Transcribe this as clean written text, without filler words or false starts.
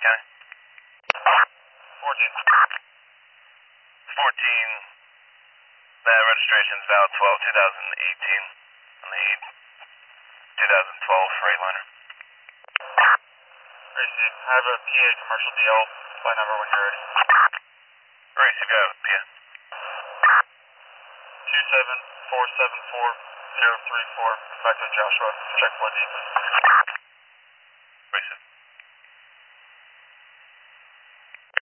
County. 14. 14. That registration's valid 12/2018 on the 2012 Freightliner. Receive. I have a PA commercial DL. Flight number when you're ready. Receive, go ahead, PA. 27474-034. Back to Joshua. Check blood deep. Receive.